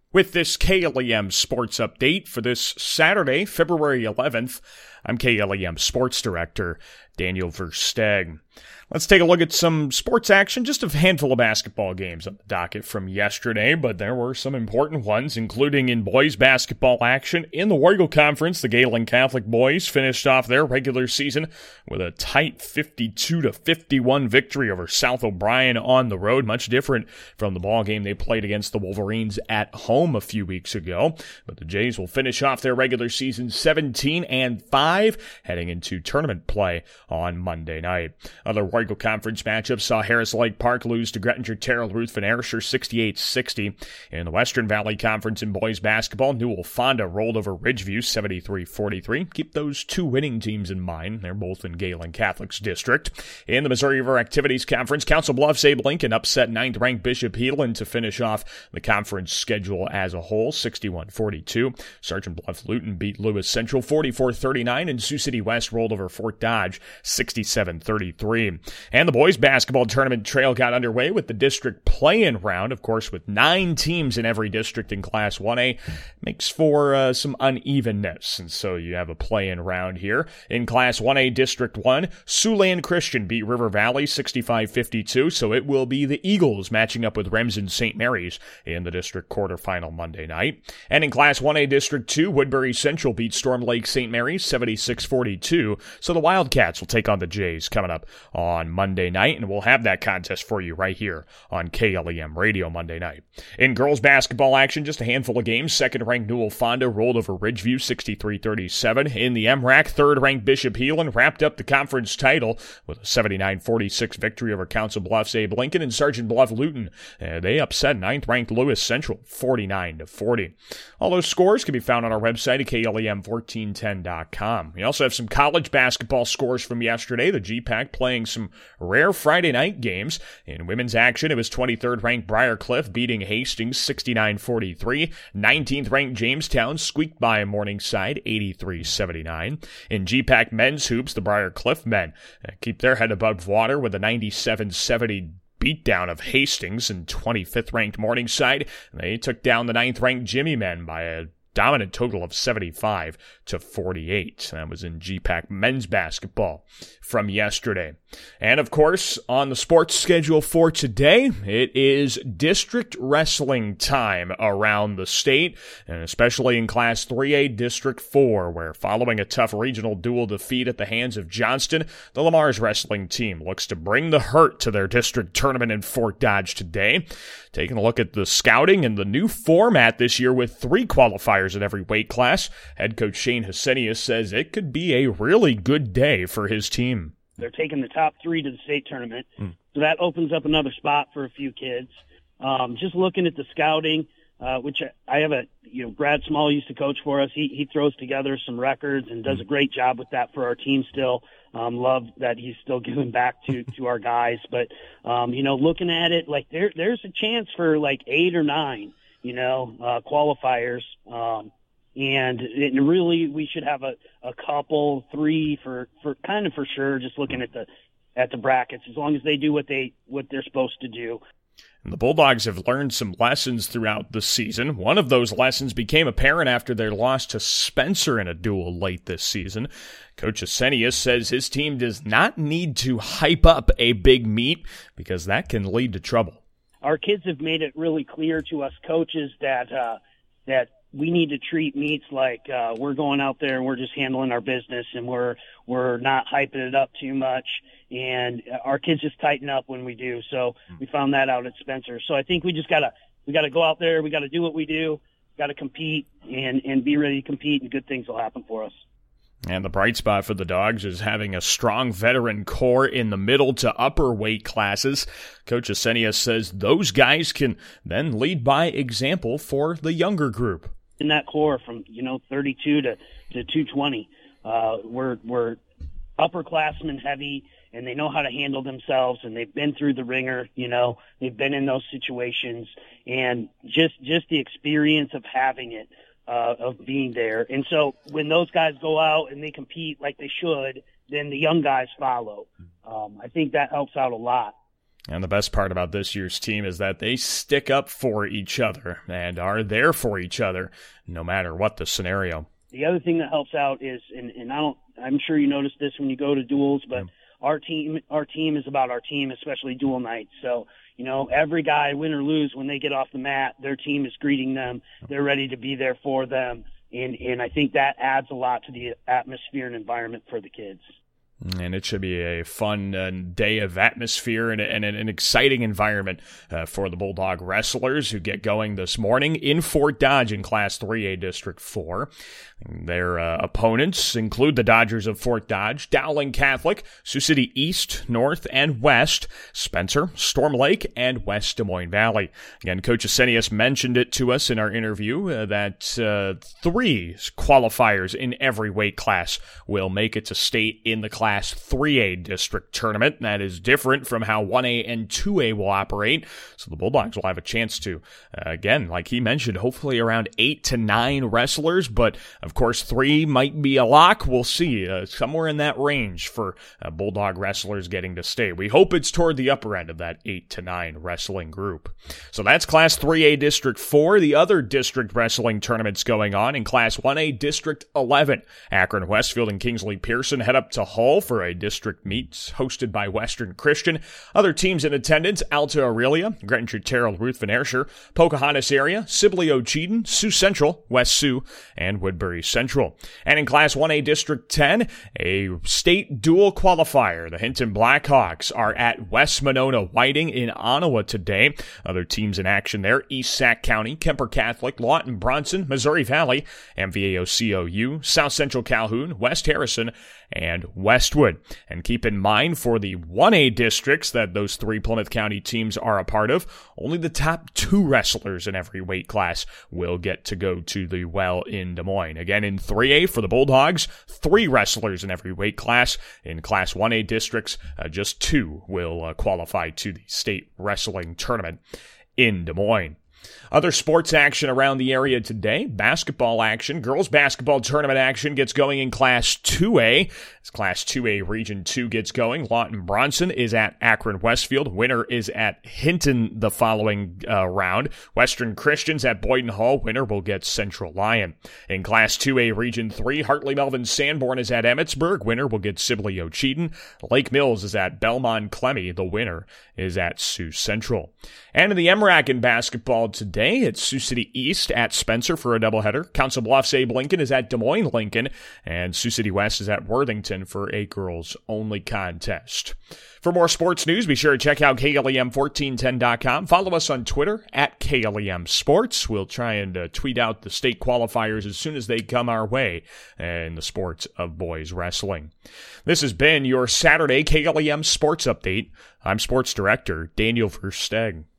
With this KLEM Sports Update for this Saturday, February 11th, I'm KLEM Sports Director Daniel Versteg. Let's take a look at some sports action, just a handful of basketball games on the docket from yesterday, but there were some important ones, including in boys basketball action. In the Warrigal Conference, the Galen Catholic boys finished off their regular season with a tight 52-51 victory over South O'Brien on the road, much different from the ball game they played against the Wolverines at home a few weeks ago. But the Jays will finish off their regular season 17-5, heading into tournament play on Monday night. Other Warrigal Conference matchups saw Harris Lake Park lose to Grettinger Terrell Ruth Van Ayrshire 68-60. In the Western Valley Conference in boys basketball, Newell Fonda rolled over Ridgeview 73-43. Keep those two winning teams in mind. They're both in Galen Catholic's district. In the Missouri River Activities Conference, Council Bluffs Abe Lincoln upset 9th-ranked Bishop Heelan to finish off the conference schedule as a whole, 61-42. Sergeant Bluff Luton beat Lewis Central 44-39, and Sioux City West rolled over Fort Dodge 67-33. And the boys basketball tournament trail got underway with the district play-in round. Of course, with 9 teams in every district in Class 1A, makes for some unevenness. And so you have a play-in round here. In Class 1A District 1, Siouxland Christian beat River Valley 65-52, so it will be the Eagles matching up with Remsen St. Mary's in the district quarterfinal Monday night. And in Class 1A District 2, Woodbury Central beat Storm Lake St. Mary's 76-42, so the Wildcats will take on the Jays coming up on Monday night, and we'll have that contest for you right here on KLEM Radio Monday night. In girls basketball action, just a handful of games. Second-ranked Newell Fonda rolled over Ridgeview 63-37. In the MRAC, third-ranked Bishop Heelan wrapped up the conference title with a 79-46 victory over Council Bluffs Abe Lincoln, and Sergeant Bluff Luton. They upset 9th-ranked Lewis Central 49-40. All those scores can be found on our website at KLEM1410.com. We also have some college basketball scores from yesterday. The GPAC playing some rare Friday night games. In women's action, it was 23rd-ranked Briar Cliff beating Hastings 69-43. 19th-ranked Jamestown squeaked by Morningside 83-79. In GPAC men's hoops, the Briar Cliff men keep their head above water with a 97-70 beatdown of Hastings, and 25th-ranked Morningside. They took down the 9th-ranked Jimmy men by a dominant total of 75-48. That was in GPAC men's basketball from yesterday. And of course, on the sports schedule for today, it is district wrestling time around the state, and especially in Class 3A District 4, where following a tough regional dual defeat at the hands of Johnston, the Lamar's wrestling team looks to bring the hurt to their district tournament in Fort Dodge today. Taking a look at the scouting and the new format this year with 3 qualifiers at every weight class, head coach Shane Hysenius says it could be a really good day for his team. They're taking the top 3 to the state tournament, so that opens up another spot for a few kids. Just looking at the scouting, which I have Brad Small used to coach for us. He throws together some records and does a great job with that for our team still. Love that he's still giving back to our guys. But, looking at it, like there's a chance for like 8 or 9, qualifiers. And really, we should have a couple, 3 for sure. Just looking at the brackets, as long as they do what they're supposed to do. And the Bulldogs have learned some lessons throughout the season. One of those lessons became apparent after their loss to Spencer in a duel late this season. Coach Hysenius says his team does not need to hype up a big meet because that can lead to trouble. Our kids have made it really clear to us coaches that we need to treat meets like we're going out there and we're just handling our business, and we're not hyping it up too much. And our kids just tighten up when we do. So we found that out at Spencer. So I think we gotta go out there. We gotta do what we do. Gotta compete and be ready to compete, and good things will happen for us. And the bright spot for the Dogs is having a strong veteran core in the middle to upper weight classes. Coach Hysenius says those guys can then lead by example for the younger group. In that core from 32 to 220, we're upperclassmen heavy, and they know how to handle themselves, and they've been through the ringer. They've been in those situations, and just the experience of having it, of being there. And so when those guys go out and they compete like they should, then the young guys follow. I think that helps out a lot. And the best part about this year's team is that they stick up for each other and are there for each other no matter what the scenario. The other thing that helps out is, and I'm sure you noticed this when you go to duels, but our team is about our team, especially duel nights. So, every guy, win or lose, when they get off the mat, their team is greeting them. They're ready to be there for them. And I think that adds a lot to the atmosphere and environment for the kids. And it should be a fun day of atmosphere and an exciting environment for the Bulldog wrestlers who get going this morning in Fort Dodge in Class 3A District 4. Their opponents include the Dodgers of Fort Dodge, Dowling Catholic, Sioux City East, North, and West, Spencer, Storm Lake, and West Des Moines Valley. Again, Coach Asenius mentioned it to us in our interview that 3 qualifiers in every weight class will make it to state in the Class 3A district tournament. That is different from how 1A and 2A will operate. So the Bulldogs will have a chance to, again, like he mentioned, hopefully around 8 to 9 wrestlers, but of course 3 might be a lock. We'll see, somewhere in that range for Bulldog wrestlers getting to state. We hope it's toward the upper end of that 8 to 9 wrestling group. So that's Class 3A District 4. The other district wrestling tournaments going on in Class 1A District 11. Akron Westfield and Kingsley Pearson head up to Hull for a district meet hosted by Western Christian. Other teams in attendance: Alta Aurelia, Grettinger Terrell, Ruth Van Arscher, Pocahontas area, Sibley Ocheyedan, Sioux Central, West Sioux, and Woodbury Central. And in Class 1A District 10, a state dual qualifier. The Hinton Blackhawks are at West Monona Whiting in Ottawa today. Other teams in action there: East Sac County, Kemper Catholic, Lawton Bronson, Missouri Valley, MVAO COU, South Central Calhoun, West Harrison, and Westwood. And keep in mind, for the 1A districts that those 3 Plymouth County teams are a part of, only the top 2 wrestlers in every weight class will get to go to the well in Des Moines. Again, in 3A for the Bulldogs, 3 wrestlers in every weight class. In Class 1A districts, just 2 will qualify to the state wrestling tournament in Des Moines. Other sports action around the area today: basketball action. Girls basketball tournament action gets going in Class 2A. As Class 2A Region 2 gets going, Lawton Bronson is at Akron Westfield. Winner is at Hinton the following round. Western Christian's at Boyden Hall. Winner will get Central Lyon. In Class 2A Region 3, Hartley Melvin Sanborn is at Emmitsburg. Winner will get Sibley Ocheyedan. Lake Mills is at Belmont Clemmy. The winner is at Sioux Central. And in the MRAC in basketball today, it's Sioux City East at Spencer for a doubleheader. Council Bluffs Abe Lincoln is at Des Moines Lincoln, and Sioux City West is at Worthington for a girls-only contest. For more sports news, be sure to check out KLEM1410.com. Follow us on Twitter at KLEM Sports. We'll try and tweet out the state qualifiers as soon as they come our way in the sports of boys wrestling. This has been your Saturday KLEM Sports Update. I'm Sports Director Daniel Versteg.